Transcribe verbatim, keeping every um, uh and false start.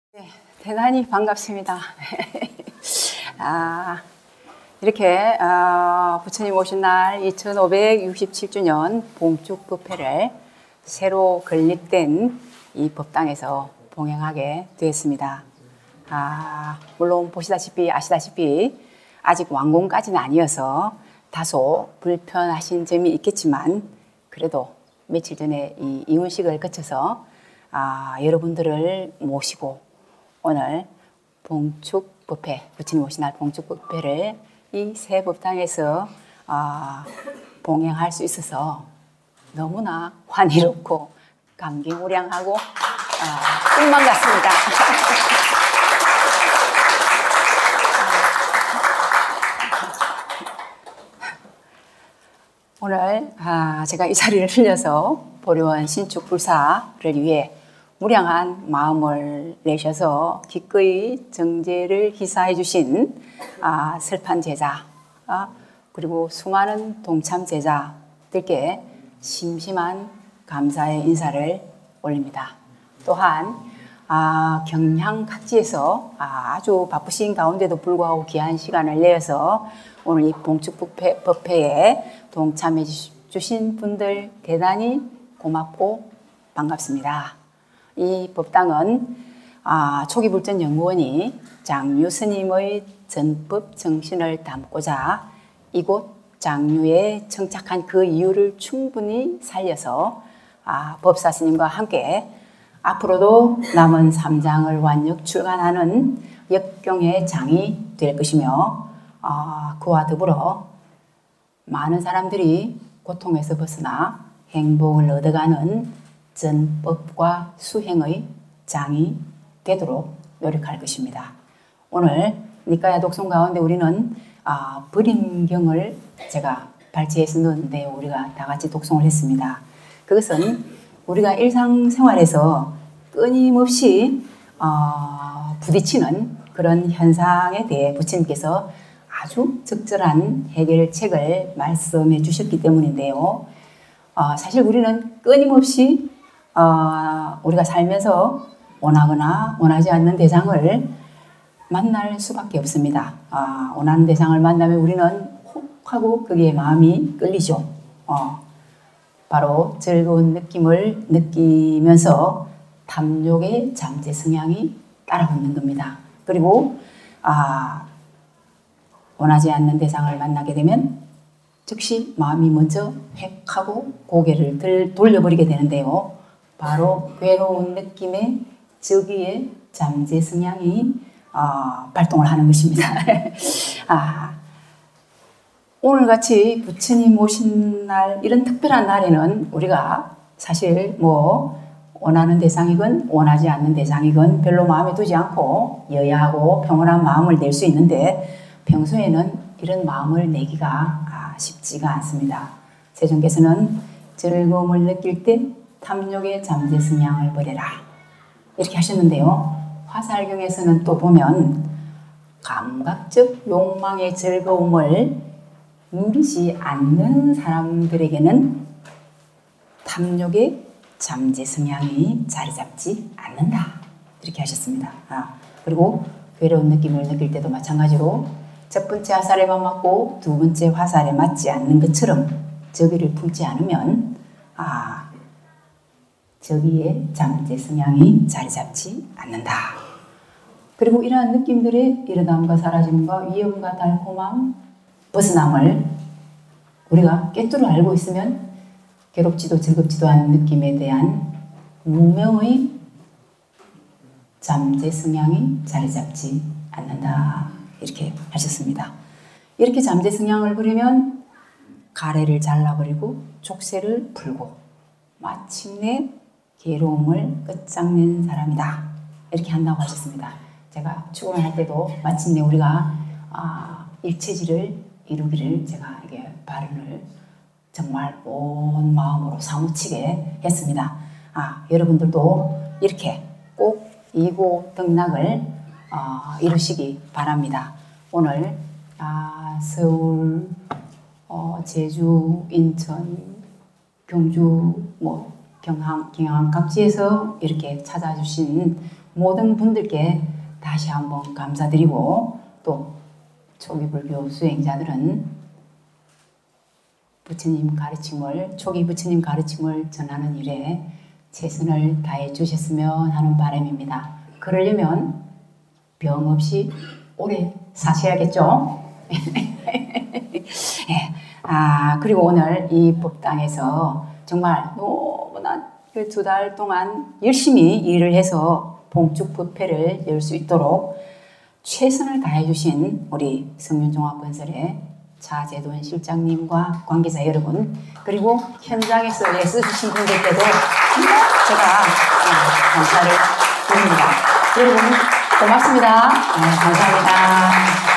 네, 대단히 반갑습니다. 아, 이렇게 어, 부처님 오신 날 이천오백육십칠 주년 봉축법회를 새로 건립된 이 법당에서 봉행하게 되었습니다. 아, 물론 보시다시피 아시다시피 아직 완공까지는 아니어서 다소 불편하신 점이 있겠지만 그래도 며칠 전에 이 이혼식을 거쳐서 아, 여러분들을 모시고 오늘 봉축법회, 부처님 오신 날 봉축법회를 이 새 법당에서 어, 봉행할 수 있어서 너무나 환희롭고 감개무량하고 어, 꿈만 같습니다. 오늘 아, 제가 이 자리를 빌려서 보려원 신축 불사를 위해 무량한 마음을 내셔서 기꺼이 정제를 희사해 주신 아, 설판 제자 아, 그리고 수많은 동참 제자들께 심심한 감사의 인사를 올립니다. 또한 아, 경향 각지에서 아주 바쁘신 가운데도 불구하고 귀한 시간을 내어서 오늘 이 봉축법회, 법회에 동참해 주신 분들 대단히 고맙고 반갑습니다. 이 법당은 아, 초기불전연구원이 장유 스님의 전법 정신을 담고자 이곳 장유에 정착한 그 이유를 충분히 살려서 아, 법사 스님과 함께 앞으로도 남은 삼장을 완역 출간하는 역경의 장이 될 것이며 어, 그와 더불어 많은 사람들이 고통에서 벗어나 행복을 얻어가는 전법과 수행의 장이 되도록 노력할 것입니다. 오늘 니까야 독송 가운데 우리는 어, 불임경을 제가 발췌해서 넣었는데 우리가 다 같이 독송을 했습니다. 그것은 우리가 일상생활에서 끊임없이 어, 부딪히는 그런 현상에 대해 부처님께서 아주 적절한 해결책을 말씀해 주셨기 때문인데요. 어, 사실 우리는 끊임없이 어, 우리가 살면서 원하거나 원하지 않는 대상을 만날 수밖에 없습니다. 어, 원하는 대상을 만나면 우리는 혹 하고 거기에 마음이 끌리죠. 어, 바로 즐거운 느낌을 느끼면서 탐욕의 잠재 성향이 따라붙는 겁니다. 그리고 아, 원하지 않는 대상을 만나게 되면 즉시 마음이 먼저 획 하고 고개를 들, 돌려버리게 되는데요. 바로 괴로운 느낌의 저기에 잠재 성향이 어, 발동을 하는 것입니다. 아, 오늘같이 부처님 오신 날 이런 특별한 날에는 우리가 사실 뭐 원하는 대상이건 원하지 않는 대상이건 별로 마음에 두지 않고 여야하고 평온한 마음을 낼 수 있는데 평소에는 이런 마음을 내기가 쉽지가 않습니다. 세존께서는 즐거움을 느낄 때 탐욕의 잠재 성향을 버려라 이렇게 하셨는데요. 화살경에서는 또 보면 감각적 욕망의 즐거움을 누리지 않는 사람들에게는 탐욕의 잠재 성향이 자리 잡지 않는다 이렇게 하셨습니다. 아, 그리고 괴로운 느낌을 느낄 때도 마찬가지로 첫 번째 화살에만 맞고 두 번째 화살에 맞지 않는 것처럼 저기를 품지 않으면 아, 저기에 잠재 성향이 자리 잡지 않는다. 그리고 이러한 느낌들의 이러담과 사라짐과 위험과 달콤함, 벗어남을 우리가 꿰뚫어 알고 있으면 괴롭지도 즐겁지도 않은 느낌에 대한 무명의 잠재 성향이 자리 잡지 않는다. 이렇게 하셨습니다. 이렇게 잠재 성향을 부리면 가래를 잘라버리고 족쇄를 풀고 마침내 괴로움을 끝장낸 사람이다. 이렇게 한다고 하셨습니다. 제가 추구를 할 때도 마침내 우리가 아, 일체지를 이루기를 제가 이게 발언을 정말 온 마음으로 사무치게 했습니다. 아, 여러분들도 이렇게 꼭 이고 등락을 어, 이루시기 바랍니다. 오늘 아, 서울, 어, 제주, 인천, 경주, 뭐 경항, 경향 각지에서 이렇게 찾아주신 모든 분들께 다시 한번 감사드리고 또 초기 불교 수행자들은 부처님 가르침을 초기 부처님 가르침을 전하는 일에 최선을 다해 주셨으면 하는 바람입니다. 그러려면 병 없이 오래 사셔야겠죠? 예. 아, 그리고 오늘 이 법당에서 정말 너무나 그 두 달 동안 열심히 일을 해서 봉축법회를 열 수 있도록 최선을 다해 주신 우리 성윤종합건설의 차재돈 실장님과 관계자 여러분, 그리고 현장에서 애써주신 분들께도 제가 감사를 드립니다. 여러분 고맙습니다. 네, 감사합니다.